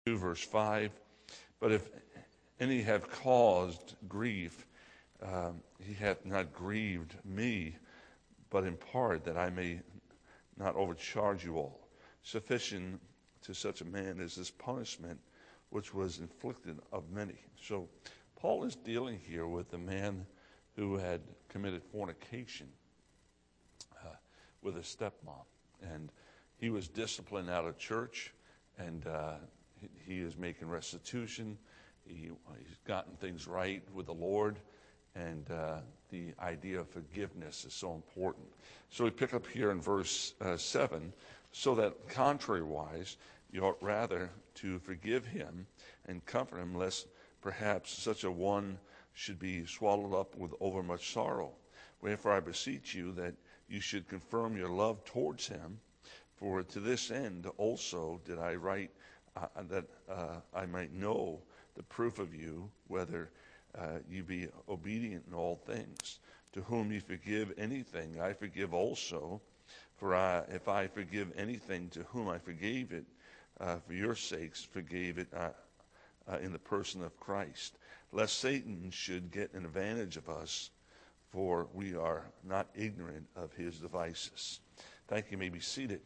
2, verse 5. But if any have caused grief, he hath not grieved me, but in part, that I may not overcharge you all. Sufficient to such a man is this punishment which was inflicted of many. So Paul is dealing here with a man who had committed fornication with his stepmom. And he was disciplined out of church, and he is making restitution. He's gotten things right with the Lord, and the idea of forgiveness is so important. So we pick up here in verse 7, so that contrary-wise, you ought rather to forgive him and comfort him, lest perhaps such a one should be swallowed up with overmuch sorrow. Wherefore I beseech you that you should confirm your love towards him, for to this end also did I write, that I might know the proof of you, whether you be obedient in all things. To whom you forgive anything, I forgive also. For if I forgive anything to whom I forgave it, for your sakes forgave it in the person of Christ, lest Satan should get an advantage of us, for we are not ignorant of his devices. Thank you. You may be seated.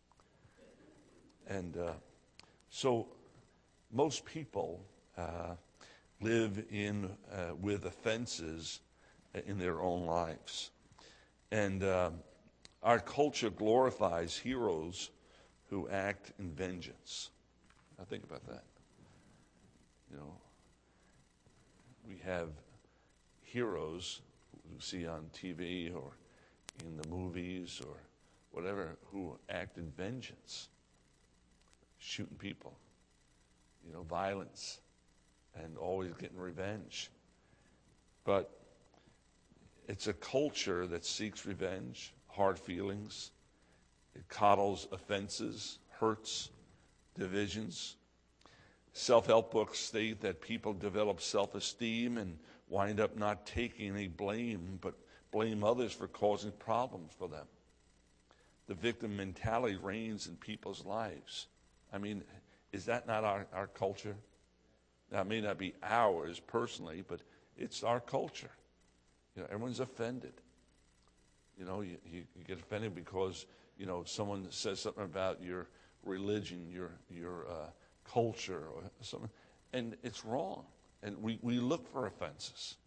And so most people live with offenses in their own lives. And our culture glorifies heroes who act in vengeance. Now think about that. You know, we have heroes who see on TV or in the movies or whatever who act in vengeance, shooting people, violence, and always getting revenge. But it's a culture that seeks revenge, hard feelings. It coddles offenses, hurts, divisions. Self-help books state that people develop self-esteem and wind up not taking any blame, but blame others for causing problems for them. The victim mentality reigns in people's lives. I mean, is that not our culture? Now, it may not be ours personally, but it's our culture. Everyone's offended. You get offended because, someone says something about your religion, your culture or something, and it's wrong. And we look for offenses.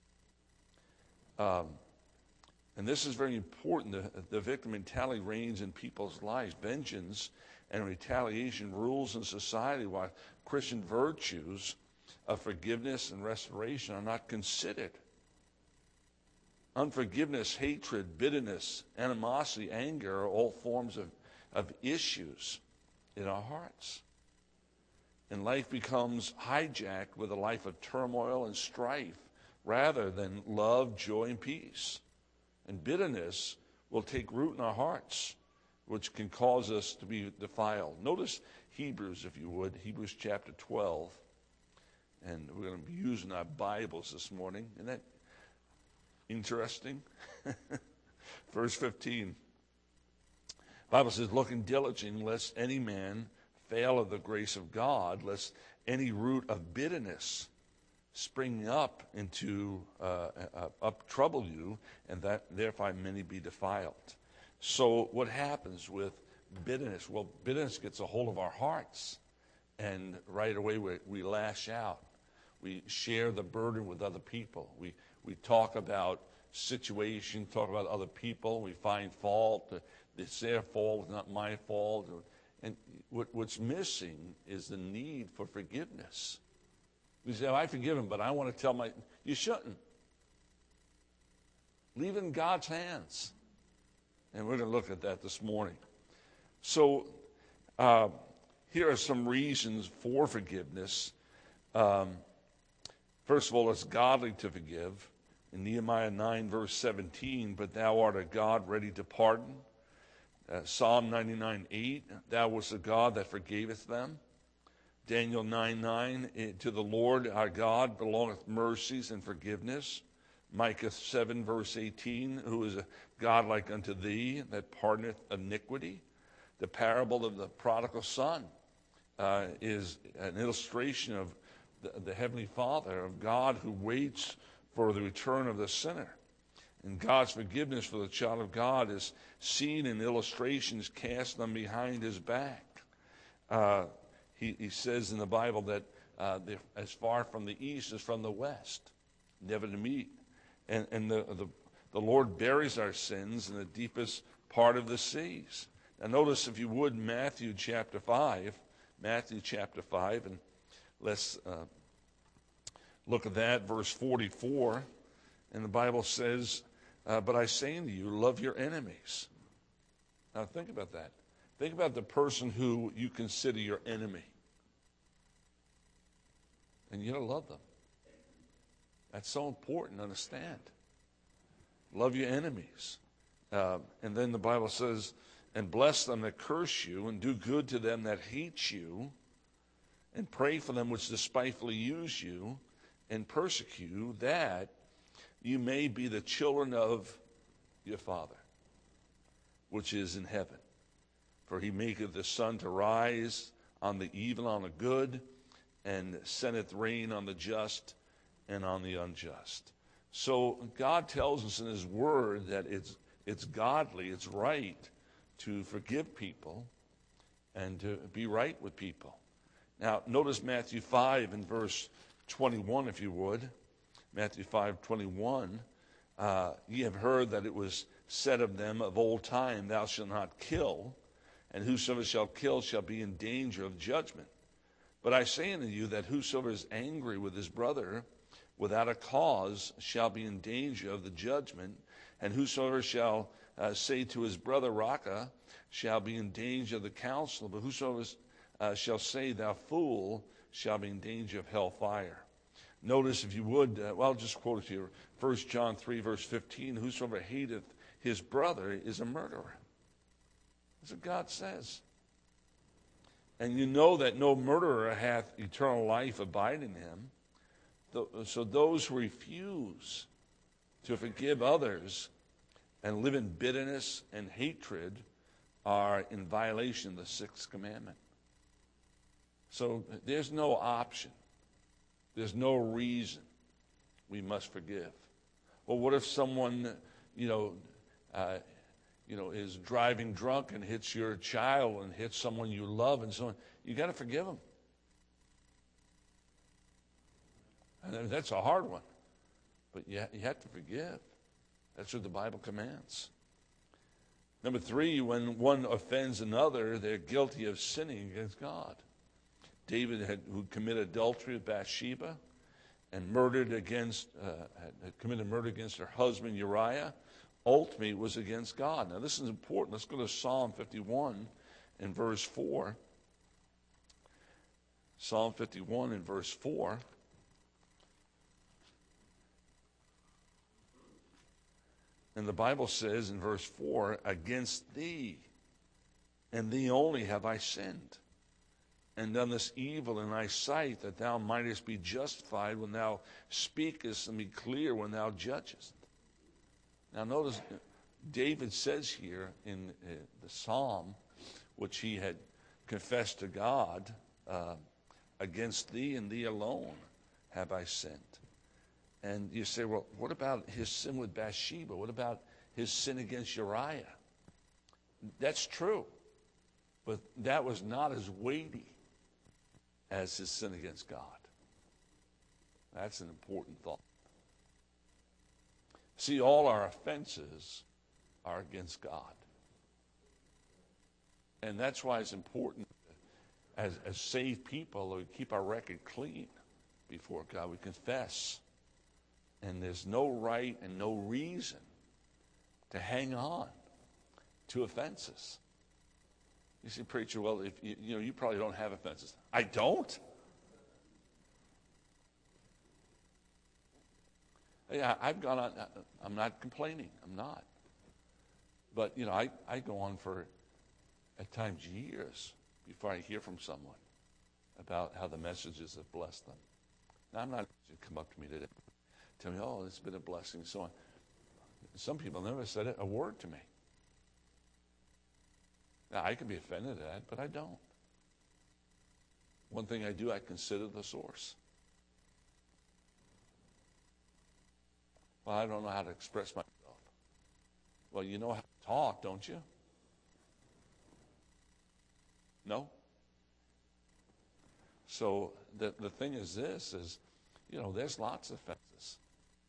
And this is very important. The victim mentality reigns in people's lives. Vengeance and retaliation rules in society, while Christian virtues of forgiveness and restoration are not considered. Unforgiveness, hatred, bitterness, animosity, anger are all forms of issues in our hearts. And life becomes hijacked with a life of turmoil and strife rather than love, joy, and peace. And bitterness will take root in our hearts, which can cause us to be defiled. Notice Hebrews, if you would, Hebrews chapter 12. And we're going to be using our Bibles this morning. Isn't that interesting? Verse 15. The Bible says, looking diligently, lest any man fail of the grace of God, lest any root of bitterness spring up trouble you, and that thereby many be defiled. So what happens with bitterness? Well, bitterness gets a hold of our hearts, and right away we lash out. We share the burden with other people. We talk about situation, talk about other people. We find fault. It's their fault, it's not my fault. And what's missing is the need for forgiveness. You say, I forgive him, but I want to tell you shouldn't. Leave it in God's hands. And we're going to look at that this morning. So here are some reasons for forgiveness. First of all, it's godly to forgive. In Nehemiah 9, verse 17, but thou art a God ready to pardon. Psalm 99:8, thou wast a God that forgaveth them. Daniel 9:9, to the Lord our God belongeth mercies and forgiveness. Micah 7, verse 18, who is a God like unto thee that pardoneth iniquity. The parable of the prodigal son. is an illustration of the Heavenly Father, of God who waits for the return of the sinner. And God's forgiveness for the child of God is seen in illustrations cast on behind his back. He says in the Bible that as far from the east as from the west, never to meet. And the Lord buries our sins in the deepest part of the seas. Now notice, if you would, Matthew chapter 5, and let's look at that, verse 44. And the Bible says, but I say unto you, love your enemies. Now think about that. Think about the person who you consider your enemy. And you don't love them. That's so important to understand. Love your enemies. And then the Bible says, and bless them that curse you, and do good to them that hate you, and pray for them which despitefully use you, and persecute you, that you may be the children of your Father, which is in heaven. For he maketh the sun to rise on the evil and on the good, and sendeth rain on the just and on the unjust. So God tells us in his word that it's godly, it's right to forgive people and to be right with people. Now, notice Matthew 5 and verse 21, if you would. Matthew 5:21. Ye have heard that it was said of them of old time, thou shalt not kill, and whosoever shall kill shall be in danger of judgment. But I say unto you that whosoever is angry with his brother without a cause shall be in danger of the judgment, and whosoever shall say to his brother, Raca, shall be in danger of the council, but whosoever shall say, thou fool, shall be in danger of hellfire. Notice, if you would, I'll just quote it here, 1 John 3, verse 15, whosoever hateth his brother is a murderer. That's what God says. And you know that no murderer hath eternal life abiding in him. So those who refuse to forgive others and live in bitterness and hatred are in violation of the sixth commandment. So there's no option. There's no reason we must forgive. Well, what if someone, is driving drunk and hits your child and hits someone you love and so on? You got to forgive them. And that's a hard one, but you have to forgive. That's what the Bible commands. Number 3, when one offends another, they're guilty of sinning against God. David who committed adultery with Bathsheba and had committed murder against her husband Uriah, ultimately was against God. Now this is important. Let's go to Psalm 51 and verse 4. Psalm 51 and verse 4. And the Bible says in verse 4, against thee and thee only have I sinned, and done this evil in thy sight, that thou mightest be justified when thou speakest, and be clear when thou judgest. Now notice, David says here in the psalm, which he had confessed to God, against thee and thee alone have I sinned. And you say, well, what about his sin with Bathsheba? What about his sin against Uriah? That's true, but that was not as weighty as his sin against God. That's an important thought. See, all our offenses are against God. And that's why it's important as saved people that we keep our record clean before God. We confess. And there's no right and no reason to hang on to offenses. You say, preacher, well, if you probably don't have offenses. I don't? Yeah, I've gone on. I'm not complaining. I'm not. But, I go on for, at times, years before I hear from someone about how the messages have blessed them. Now, I'm not going to come up to me today. Tell me, oh, it's been a blessing, so on. Some people never said a word to me. Now, I can be offended at that, but I don't. one thing I do, I consider the source. Well, I don't know how to express myself. Well, you know how to talk, don't you? No? So the thing is this, is, there's lots of offenses.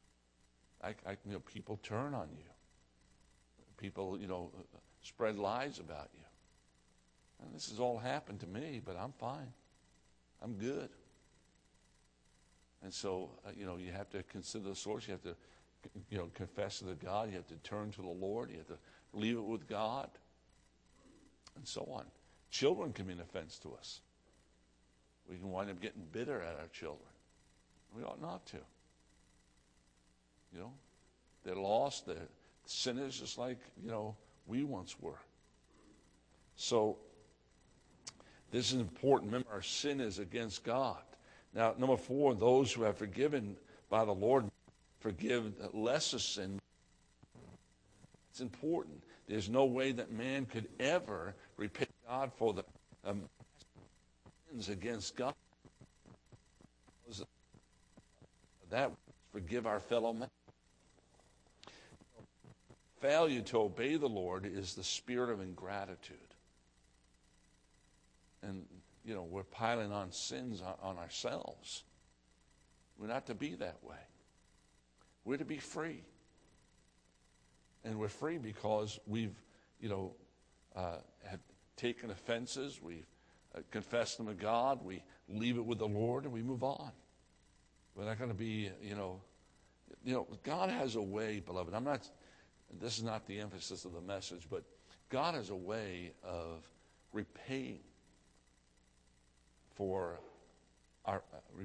People turn on you. People, spread lies about you. And this has all happened to me, but I'm fine. I'm good. And so, you have to consider the source. You have to, confess to God. You have to turn to the Lord. You have to leave it with God, and so on. Children can be an offense to us. We can wind up getting bitter at our children. We ought not to. They're lost. They're sinners just like, we once were. So this is important. Remember, our sin is against God. Now, number 4, those who have forgiven by the Lord forgive lesser sin. It's important. There's no way that man could ever repay God for the sins against God. That forgive our fellow man. Failure to obey the Lord is the spirit of ingratitude. And, we're piling on sins on ourselves. We're not to be that way. We're to be free. And we're free because we've, have taken offenses. We've confessed them to God. We leave it with the Lord and we move on. We're not going to be, God has a way, beloved. This is not the emphasis of the message, but God has a way of repaying for our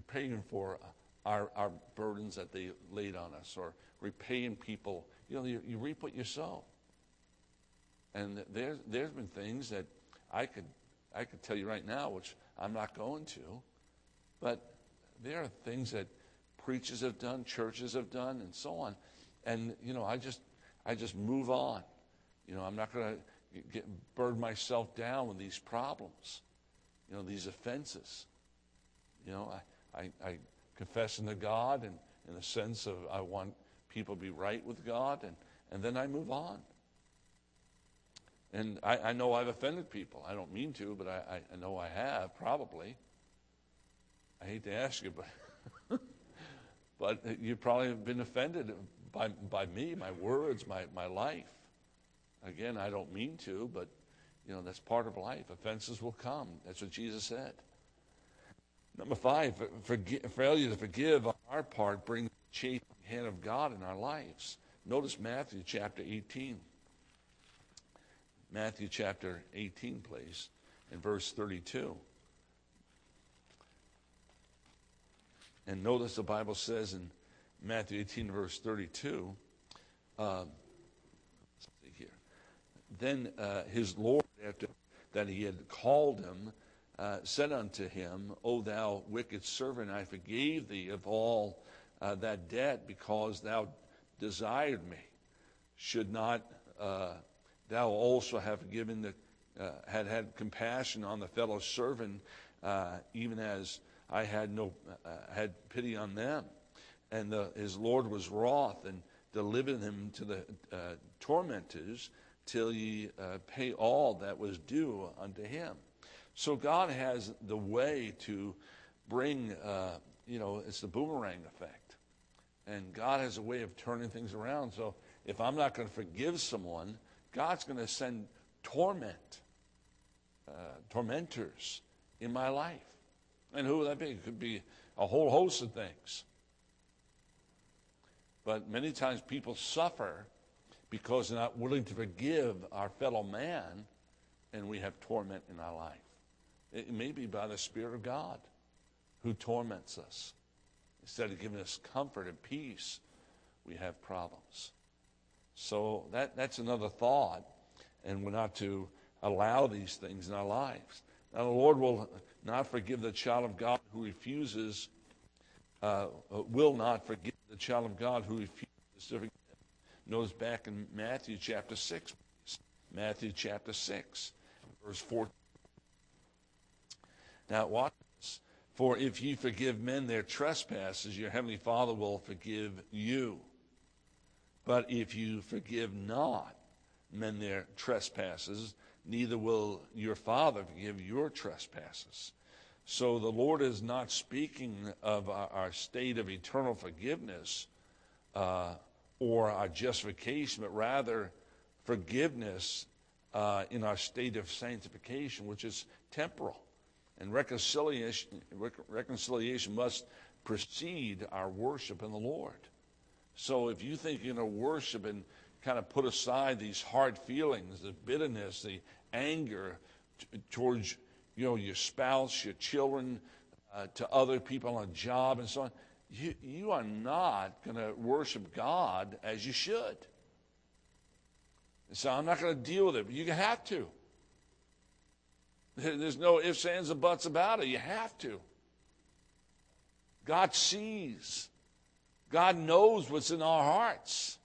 burdens that they laid on us, or repaying people. You reap what you sow. And there's been things that I could tell you right now, which I'm not going to, but there are things that preachers have done, churches have done, and so on. And I just move on. I'm not going to burden myself down with these problems, these offenses. I confess to God, and in the sense of I want people to be right with God, and then I move on. And I know I've offended people. I don't mean to, but I know I have, probably. I hate to ask you, but you probably have been offended by me, my words, my life. Again, I don't mean to, but that's part of life. Offenses will come. That's what Jesus said. Number 5, failure to forgive on our part brings the chasing hand of God in our lives. Notice Matthew chapter 18. Matthew chapter 18, please, in verse 32. And notice the Bible says in Matthew 18, verse 32, let's see here. Then his Lord, after that he had called him, said unto him, O thou wicked servant, I forgave thee of all that debt, because thou desired me. Should not thou also have given had compassion on the fellow servant, even as I had pity on them? And his Lord was wroth, and delivered him to the tormentors, till ye pay all that was due unto him. So God has the way to bring, it's the boomerang effect. And God has a way of turning things around. So if I'm not going to forgive someone, God's going to send tormentors in my life. And who would that be? It could be a whole host of things. But many times people suffer because they're not willing to forgive our fellow man, and we have torment in our life. It may be by the Spirit of God who torments us. Instead of giving us comfort and peace, we have problems. So that's another thought, and we're not to allow these things in our lives. Now, the Lord will not forgive the child of God who refuses, will not forgive the child of God who refuses to forgive. Notice back in Matthew chapter 6, please. Matthew chapter 6, verse 14. Now, watch this. For if ye forgive men their trespasses, your heavenly Father will forgive you. But if you forgive not men their trespasses, neither will your Father forgive your trespasses. So the Lord is not speaking of our state of eternal forgiveness or our justification, but rather forgiveness in our state of sanctification, which is temporal. And reconciliation must precede our worship in the Lord. So if you think you're going to worship and kind of put aside these hard feelings, the bitterness, the anger towards your spouse, your children, to other people on a job and so on, you are not going to worship God as you should. So I'm not going to deal with it, but you have to. There's no ifs, ands, and buts about it. You have to. God sees. God knows what's in our hearts.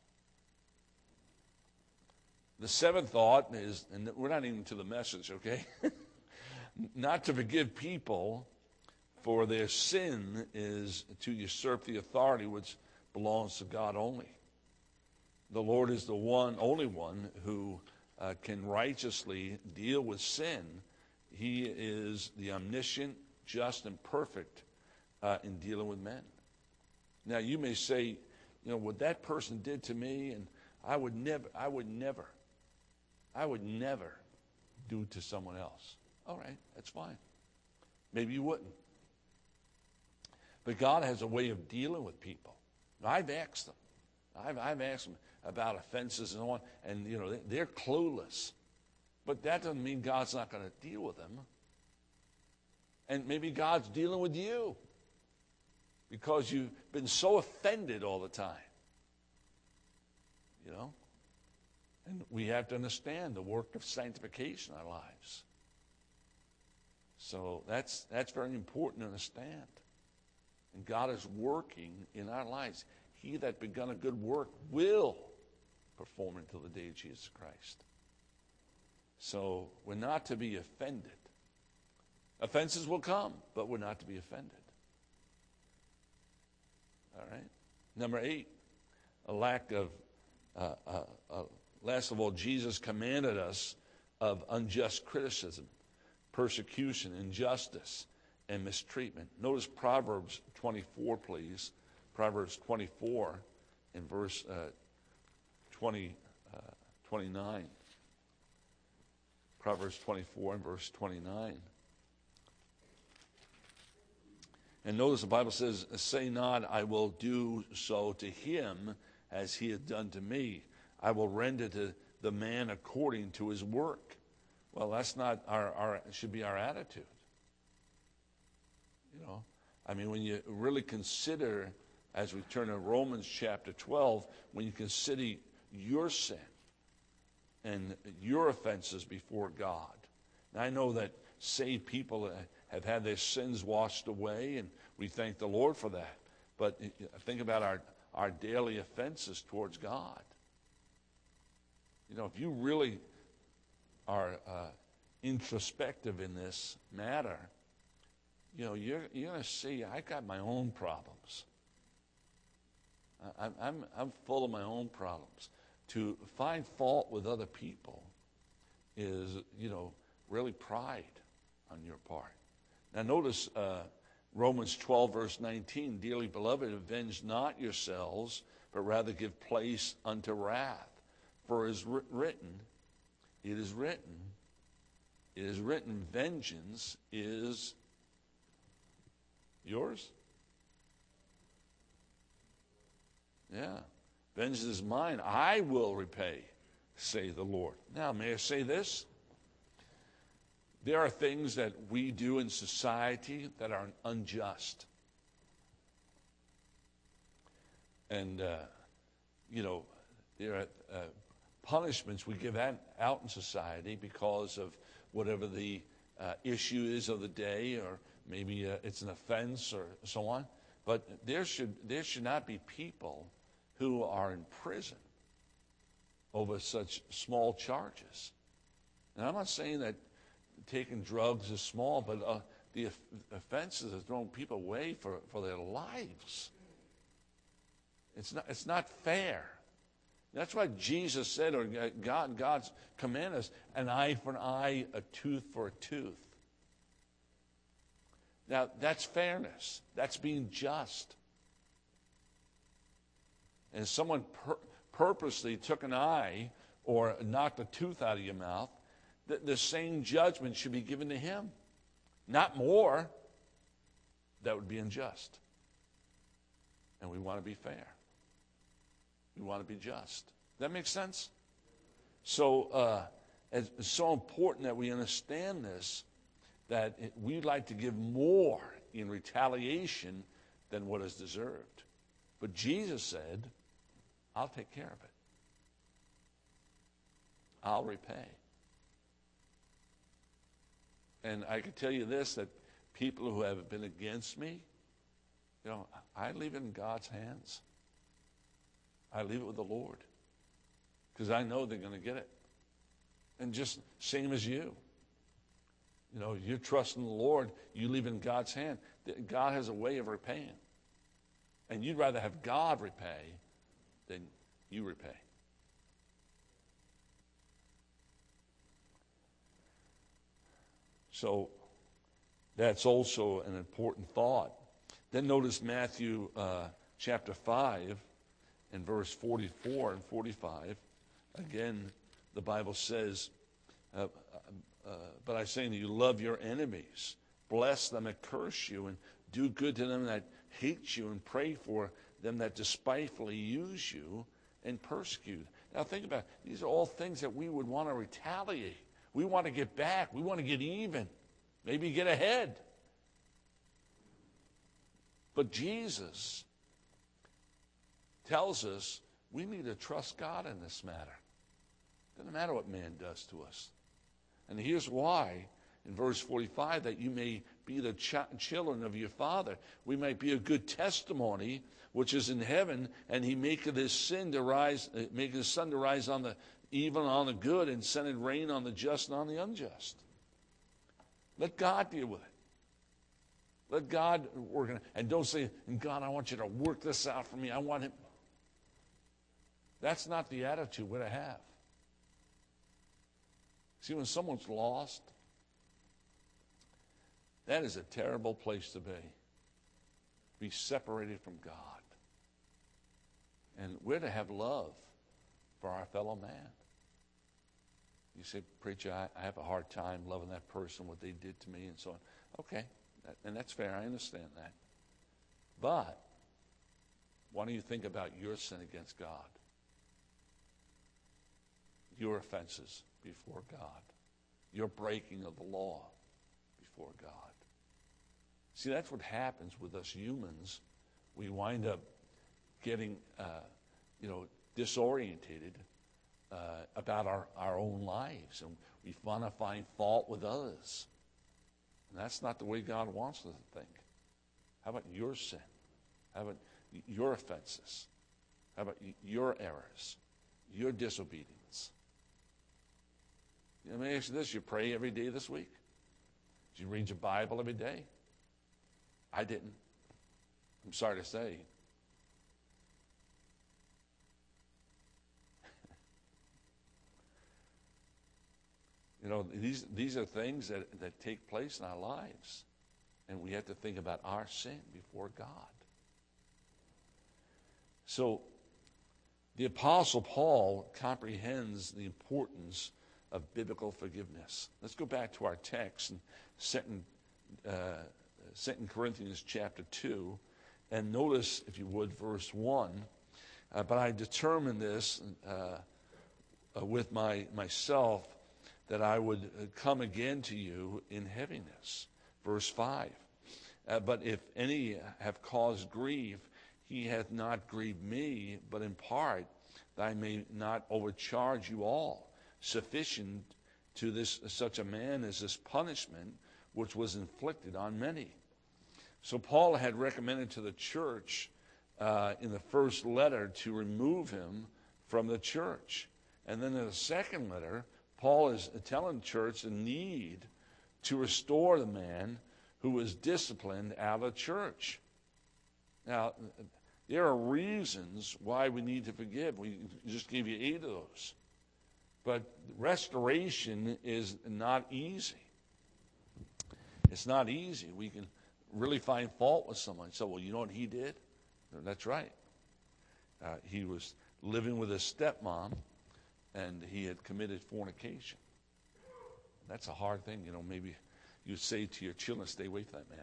The seventh thought is, and we're not even to the message, okay? Not to forgive people for their sin is to usurp the authority which belongs to God only. The Lord is the only one who can righteously deal with sin. He is the omniscient, just, and perfect in dealing with men. Now, you may say, what that person did to me, and I would never do to someone else. All right, that's fine. Maybe you wouldn't. But God has a way of dealing with people. I've asked them. I've asked them about offenses and so on, and they're clueless. But that doesn't mean God's not going to deal with them. And maybe God's dealing with you because you've been so offended all the time. And we have to understand the work of sanctification in our lives. So that's very important to understand. And God is working in our lives. He that begun a good work will perform it until the day of Jesus Christ. So we're not to be offended. Offenses will come, but we're not to be offended. All right? Number 8, a lack of, last of all, Jesus commanded us of unjust criticism, persecution, injustice, and mistreatment. Notice Proverbs 24, please. Proverbs 24 in verse 29. Proverbs 24 and verse 29. And notice the Bible says, say not, I will do so to him as he hath done to me. I will render to the man according to his work. Well, that's not it should be our attitude. When you really consider, as we turn to Romans chapter 12, when you consider your sin and your offenses before God. Now, I know that saved people have had their sins washed away, and we thank the Lord for that. But think about our daily offenses towards God. If you really are introspective in this matter, you're going to see I got my own problems. I'm full of my own problems. To find fault with other people is, really pride on your part. Now notice Romans 12, verse 19, dearly beloved, avenge not yourselves, but rather give place unto wrath. For it is written, vengeance is yours? Yeah. Vengeance is mine. I will repay, say the Lord. Now, may I say this? There are things that we do in society that are unjust. And, there are punishments we give out in society because of whatever the issue is of the day, or maybe it's an offense or so on. But there should not be people who are in prison over such small charges. And I'm not saying that taking drugs is small, but the offenses have thrown people away for their lives. It's not fair. That's why Jesus said, or God's command us, an eye for an eye, a tooth for a tooth. Now, that's fairness. That's being just. And if someone purposely took an eye or knocked a tooth out of your mouth, the same judgment should be given to him. Not more. That would be unjust. And we want to be fair. We want to be just. That makes sense? So it's so important that we understand this, that we'd like to give more in retaliation than what is deserved. But Jesus said, I'll take care of it. I'll repay. And I can tell you this, that people who have been against me, I leave it in God's hands. I leave it with the Lord. Because I know they're going to get it. And just same as you. You're trusting the Lord, you leave it in God's hand. God has a way of repaying. And you'd rather have God repay than you repay. So that's also an important thought. Then notice Matthew chapter 5 and verse 44 and 45. Again, the Bible says, but I say to you, love your enemies, bless them that curse you, and do good to them that hate you, and pray for them that despitefully use you and persecute. Now think about it. These are all things that we would want to retaliate. We want to get back. We want to get even. Maybe get ahead. But Jesus tells us we need to trust God in this matter. It doesn't matter what man does to us. And here's why. In verse 45, that you may be the children of your Father. We might be a good testimony, which is in heaven, and he maketh his sun to rise on the evil and on the good, and sendeth rain on the just and on the unjust. Let God deal with it. Let God work it. And don't say, God, I want you to work this out for me. I want him. That's not the attitude we're to have. See, when someone's lost, that is a terrible place to be separated from God. And we're to have love for our fellow man. You say, preacher, I have a hard time loving that person, what they did to me, and so on. Okay, and that's fair. I understand that. But why don't you think about your sin against God? Your offenses before God. Your breaking of the law before God. See, that's what happens with us humans. We wind up getting, disorientated about our own lives, and we want to find fault with others. And that's not the way God wants us to think. How about your sin? How about your offenses? How about your errors? Your disobedience? Let me ask you this. You pray every day this week? Did you read your Bible every day? I didn't. I'm sorry to say. These are things that take place in our lives. And we have to think about our sin before God. So the Apostle Paul comprehends the importance of biblical forgiveness. Let's go back to our text in 2 Corinthians chapter 2, and notice, if you would, verse 1. But I determined this with myself, that I would come again to you in heaviness. Verse 5. But if any have caused grief, he hath not grieved me, but in part, that I may not overcharge you all. Sufficient to such a man as this punishment, which was inflicted on many. So Paul had recommended to the church in the first letter to remove him from the church. And then in the second letter, Paul is telling the church the need to restore the man who was disciplined out of church. Now, there are reasons why we need to forgive. We just gave you 8 of those. But restoration is not easy. It's not easy. We can really find fault with someone. So, well, you know what he did? That's right. He was living with his stepmom, and he had committed fornication. That's a hard thing. You know, maybe you say to your children, stay away from that man.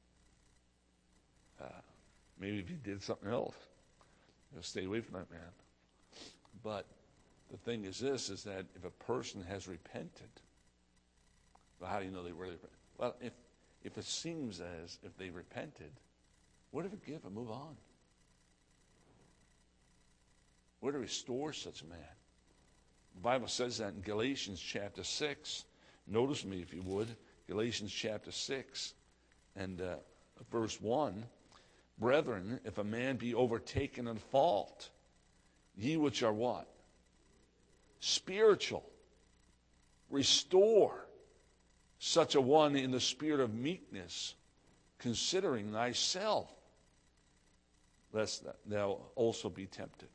Maybe if he did something else, stay away from that man. But the thing is this, is that if a person has repented, well, how do you know they really repented? Well, if it seems as if they repented, we're to forgive and move on. We're to restore such a man. The Bible says that in Galatians chapter 6. Notice me, if you would. Galatians chapter 6 and verse 1. Brethren, if a man be overtaken in fault, ye which are what? Spiritual. Restore such a one in the spirit of meekness, considering thyself, lest thou also be tempted.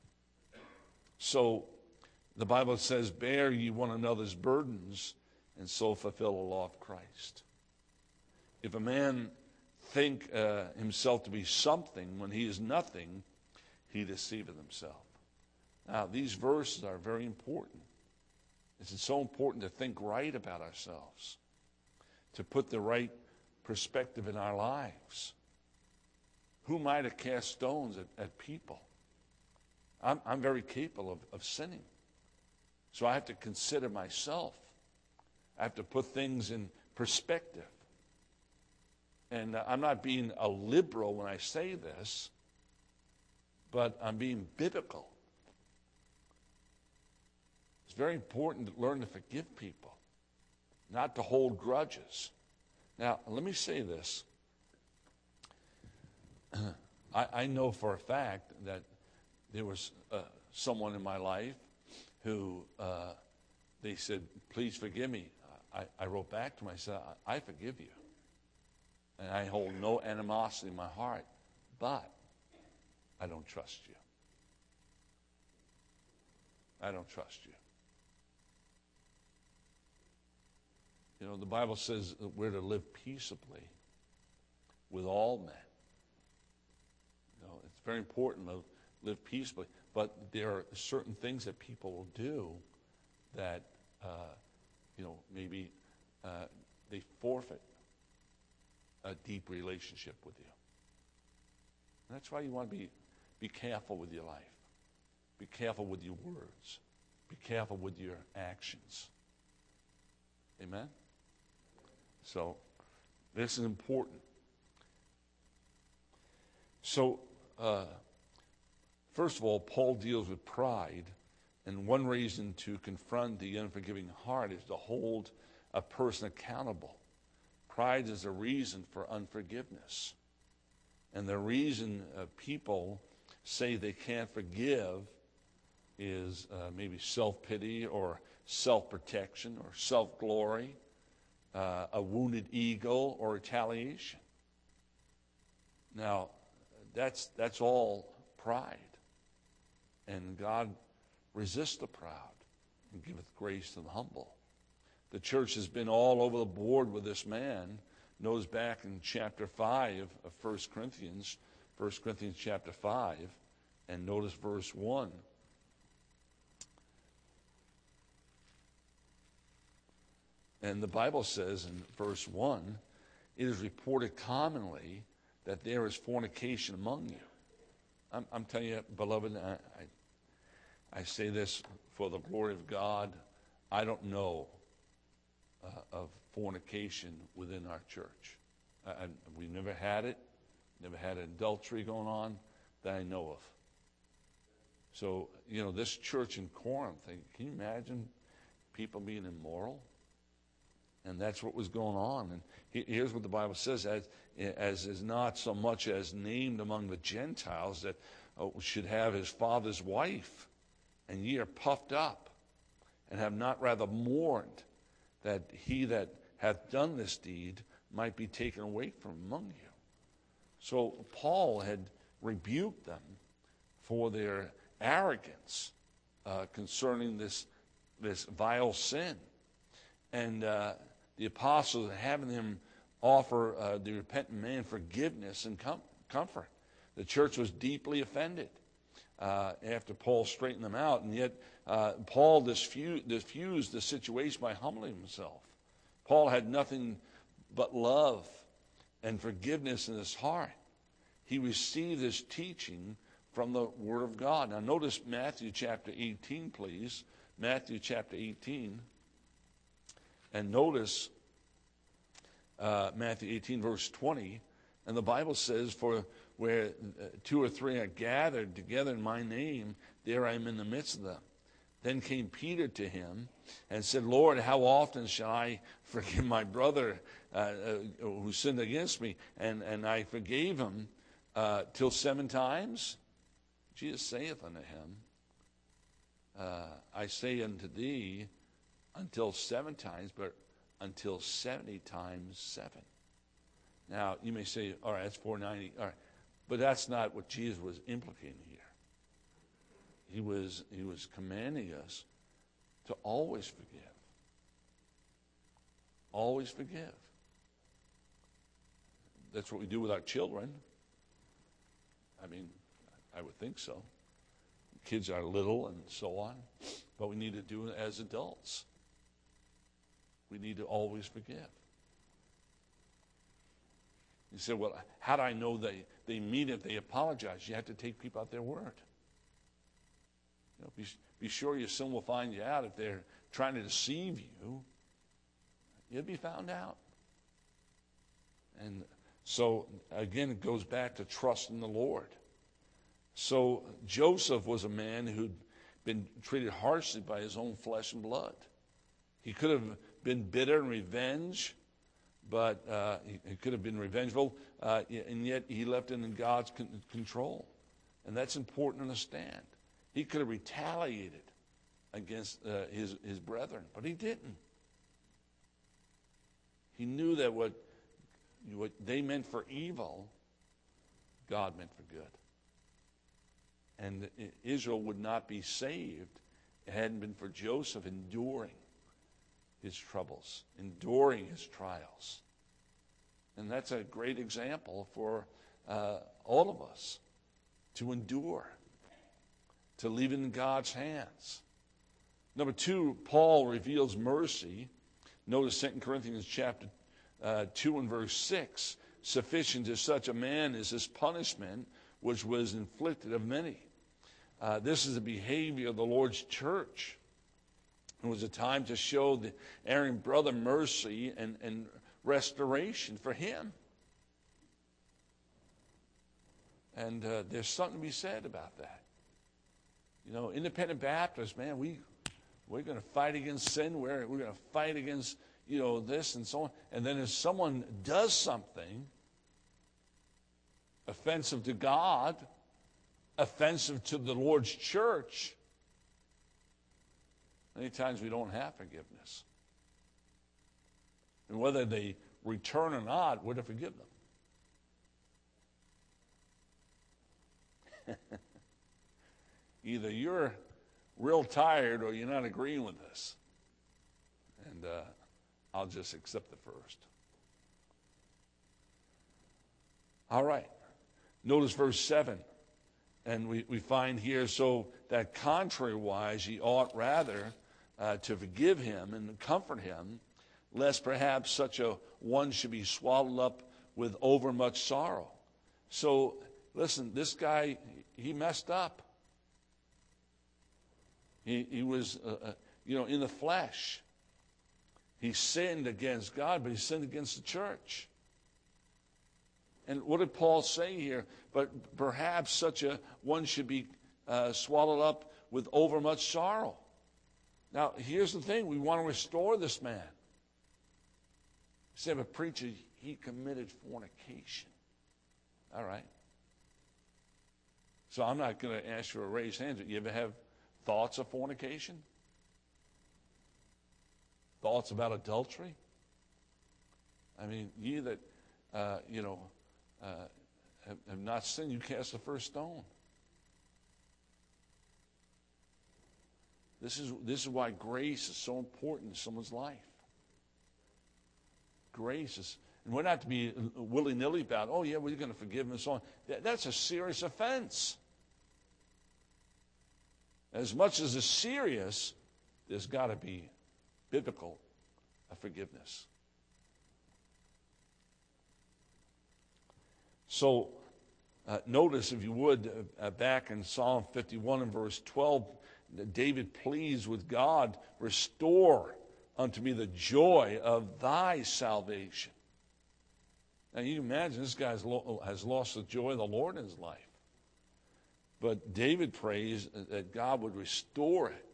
So the Bible says, bear ye one another's burdens, and so fulfill the law of Christ. If a man think himself to be something when he is nothing, he deceiveth himself. Now, these verses are very important. It's so important to think right about ourselves, to put the right perspective in our lives. Who am I to cast stones at people? I'm very capable of sinning. So I have to consider myself. I have to put things in perspective. And I'm not being a liberal when I say this, but I'm being biblical. It's very important to learn to forgive people, not to hold grudges. Now, let me say this. I know for a fact that there was someone in my life who they said, please forgive me. I wrote back to him, I said, I forgive you. And I hold no animosity in my heart, but I don't trust you. I don't trust you. You know, the Bible says that we're to live peaceably with all men. You know, it's very important to live peaceably, but there are certain things that people will do that, maybe they forfeit a deep relationship with you. And that's why you want to be careful with your life. Be careful with your words. Be careful with your actions. Amen? So, this is important. So, first of all, Paul deals with pride, and one reason to confront the unforgiving heart is to hold a person accountable. Pride is a reason for unforgiveness. And the reason people say they can't forgive is maybe self-pity or self-protection or self-glory, a wounded ego or retaliation. Now, that's all pride. And God resists the proud and giveth grace to the humble. The church has been all over the board with this man. Notice back in chapter 5 of 1 Corinthians chapter 5, and notice verse 1. And the Bible says in verse 1, it is reported commonly that there is fornication among you. I'm telling you, beloved, I say this for the glory of God. I don't know of fornication within our church. We never had it, never had adultery going on that I know of. So, this church in Corinth, can you imagine people being immoral? And that's what was going on. And here's what the Bible says, as is not so much as named among the Gentiles that should have his father's wife, and ye are puffed up, and have not rather mourned, that he that hath done this deed might be taken away from among you. So Paul had rebuked them for their arrogance concerning this vile sin. And the apostles having him offer the repentant man forgiveness and comfort. The church was deeply offended after Paul straightened them out, and yet Paul diffused the situation by humbling himself. Paul had nothing but love and forgiveness in his heart. He received his teaching from the Word of God. Now notice Matthew chapter 18, please. Matthew chapter 18. And notice Matthew 18, verse 20. And the Bible says, for where two or three are gathered together in my name, there I am in the midst of them. Then came Peter to him and said, Lord, how often shall I forgive my brother who sinned against me? And I forgave him till 7 times. Jesus saith unto him, I say unto thee, until 7 times, but until 70 times 7. Now, you may say, all right, that's 490. All right. But that's not what Jesus was implicating here. He was commanding us to always forgive. Always forgive. That's what we do with our children. I mean, I would think so. Kids are little and so on. But we need to do it as adults. We need to always forgive. You say, well, how do I know they mean it, they apologize? You have to take people at their word. You know, be sure your sin will find you out. If they're trying to deceive you, you'll be found out. And so, again, it goes back to trust in the Lord. So Joseph was a man who'd been treated harshly by his own flesh and blood. He could have been bitter and revenge, but he could have been revengeful, and yet he left it in God's control. And that's important to understand. He could have retaliated against his brethren, but he didn't. He knew that what they meant for evil, God meant for good. And Israel would not be saved if it hadn't been for Joseph enduring his troubles, enduring his trials. And that's a great example for all of us to endure, to leave it in God's hands. Number 2, Paul reveals mercy. Notice 2 Corinthians chapter 2 and verse 6. Sufficient to such a man is his punishment, which was inflicted of many. This is the behavior of the Lord's church. It was a time to show the erring brother mercy and restoration for him. And there's something to be said about that. You know, independent Baptists, man, we're going to fight against sin. We're going to fight against, this and so on. And then if someone does something offensive to God, offensive to the Lord's church, many times we don't have forgiveness. And whether they return or not, we're to forgive them. Either you're real tired or you're not agreeing with this. And I'll just accept the first. All right. Notice verse 7. And we find here, so that contrary-wise, ye ought rather to forgive him and comfort him, lest perhaps such a one should be swallowed up with overmuch sorrow. So, listen, this guy, he messed up. He was, in the flesh. He sinned against God, but he sinned against the church. And what did Paul say here? But perhaps such a one should be swallowed up with overmuch sorrow. Now, here's the thing. We want to restore this man. You say, but preacher, he committed fornication. All right. So I'm not going to ask you to raise hands. You ever have thoughts of fornication? Thoughts about adultery? I mean, ye that, have not sinned, you cast the first stone. This is why grace is so important in someone's life. Grace is, and we're not to be willy-nilly about, oh yeah, we're going to forgive them and so on. That's a serious offense. As much as it's serious, there's got to be biblical forgiveness. So, notice, if you would, back in Psalm 51 and verse 12, David pleads with God, restore unto me the joy of thy salvation. Now, you can imagine this guy has lost the joy of the Lord in his life. But David prays that God would restore it,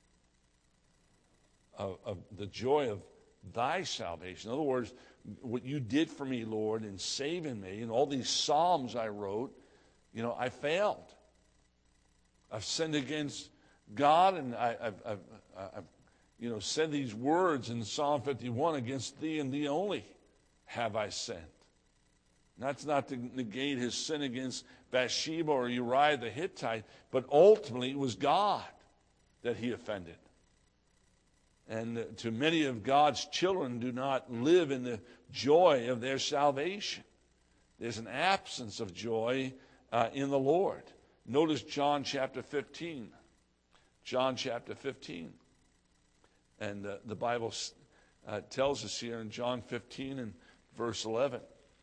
of the joy of thy salvation. In other words, what you did for me, Lord, in saving me, and all these psalms I wrote, I failed. I've sinned against God, and I've said these words in Psalm 51, against thee and thee only have I sinned. And that's not to negate his sin against Bathsheba or Uriah the Hittite, but ultimately it was God that he offended. And to many of God's children do not live in the joy of their salvation. There's an absence of joy in the Lord. Notice John chapter 15. John chapter 15. And the Bible tells us here in John 15 and verse 11.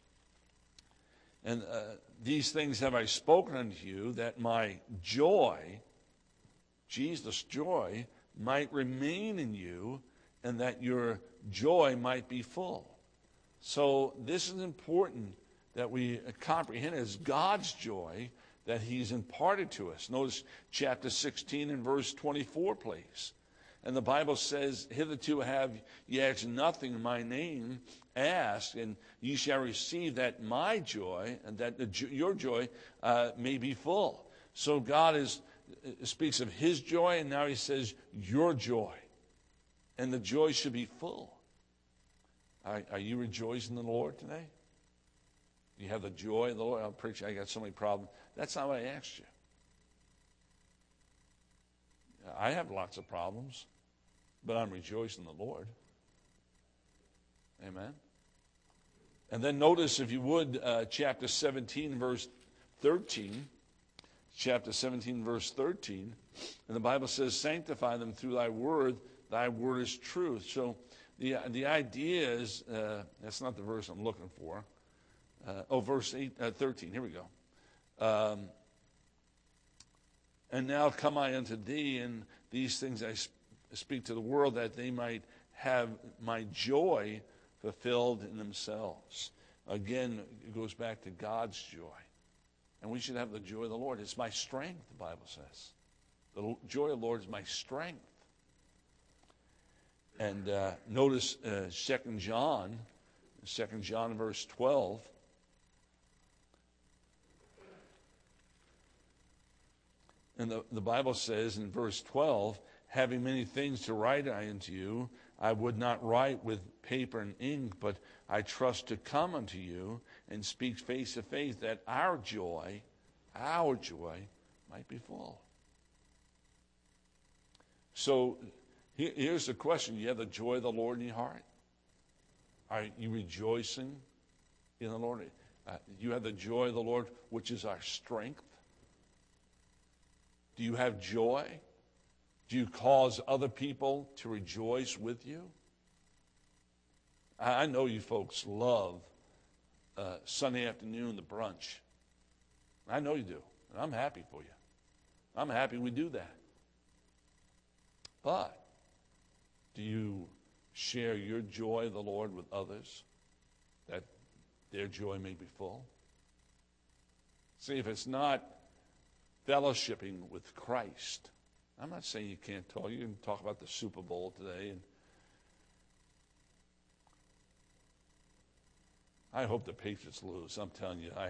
And these things have I spoken unto you, that my joy, Jesus' joy, might remain in you, and that your joy might be full. So this is important that we comprehend as God's joy that he's imparted to us. Notice chapter 16 and verse 24, please. And the Bible says, hitherto have ye asked nothing in my name, ask, and ye shall receive, that my joy, and that your joy may be full. So God speaks of his joy, and now he says your joy. And the joy should be full. Are you rejoicing in the Lord today? Do you have the joy of the Lord? I'm preaching, I got so many problems. That's not what I asked you. I have lots of problems, but I'm rejoicing in the Lord. Amen. And then notice, if you would, chapter 17, verse 13. Chapter 17, verse 13. And the Bible says, sanctify them through thy word is truth. So the idea is, that's not the verse I'm looking for. Verse 13, here we go. And now come I unto thee, and these things I speak to the world, that they might have my joy fulfilled in themselves. Again, it goes back to God's joy. And we should have the joy of the Lord. It's my strength, the Bible says. The joy of the Lord is my strength. And notice 2 John verse 12. And the Bible says in verse 12, having many things to write unto you, I would not write with paper and ink, but I trust to come unto you and speak face to face, that our joy might be full. So here's the question. You have the joy of the Lord in your heart? Are you rejoicing in the Lord? You have the joy of the Lord, which is our strength. Do you have joy? Do you cause other people to rejoice with you? I know you folks love Sunday afternoon, the brunch. I know you do. And I'm happy for you. I'm happy we do that. But do you share your joy of the Lord with others, that their joy may be full? See, if it's not fellowshipping with Christ, I'm not saying you can't talk. You can talk about the Super Bowl today. And I hope the Patriots lose. I'm telling you,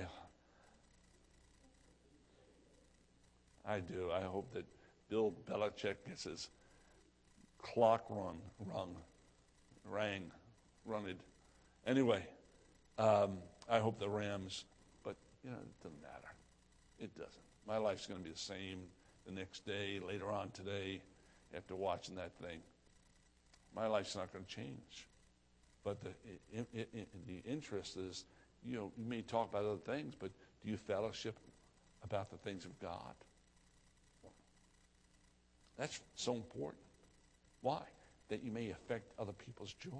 I do. I hope that Bill Belichick gets his clock run it, Anyway, I hope the Rams, but, it doesn't matter. It doesn't. My life's going to be the same the next day, later on today, after watching that thing. My life's not going to change. But the interest is, you may talk about other things, but do you fellowship about the things of God? That's so important. Why? That you may affect other people's joy.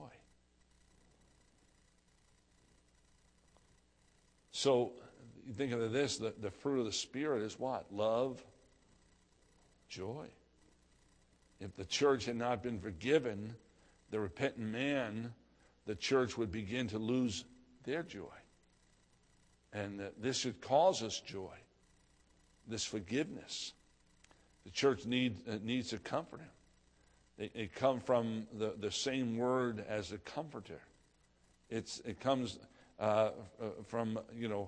So, you think of this, the fruit of the Spirit is what? Love, joy. If the church had not been forgiven, the repentant man, the church would begin to lose their joy. And this should cause us joy, this forgiveness. The church needs to comfort him. It comes from the same word as a comforter. It comes from,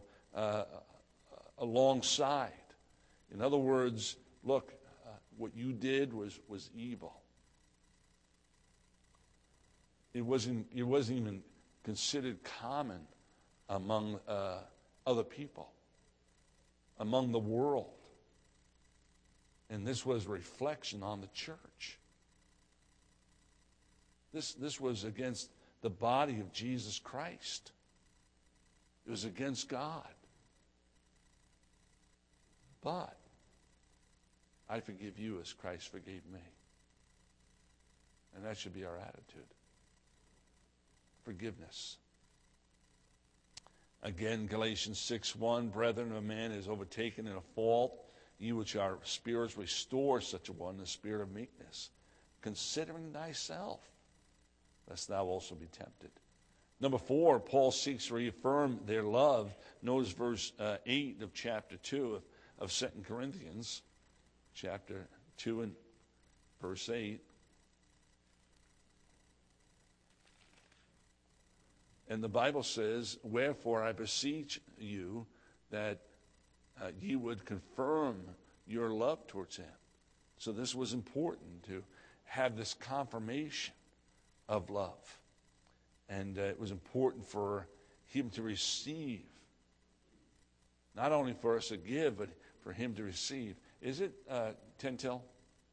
alongside. In other words, look, what you did was evil. It wasn't even considered common among other people, among the world. And this was a reflection on the church. This was against the body of Jesus Christ. It was against God. But I forgive you as Christ forgave me. And that should be our attitude. Forgiveness. Again, Galatians 6:1, brethren, if a man is overtaken in a fault, you which are spirits restore such a one in the spirit of meekness, considering thyself, lest thou also be tempted. Number 4, Paul seeks to reaffirm their love. Notice verse 8 of chapter 2 of 2 Corinthians, chapter 2 and verse 8. And the Bible says, wherefore I beseech you that ye would confirm your love towards him. So this was important, to have this confirmation of love. And it was important for him to receive. Not only for us to give, but for him to receive. Is it 10 till?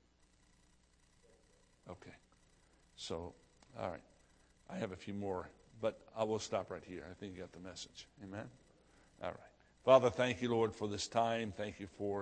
Okay. So, all right. I have a few more, but I will stop right here. I think you got the message. Amen? All right. Father, thank you, Lord, for this time. Thank you for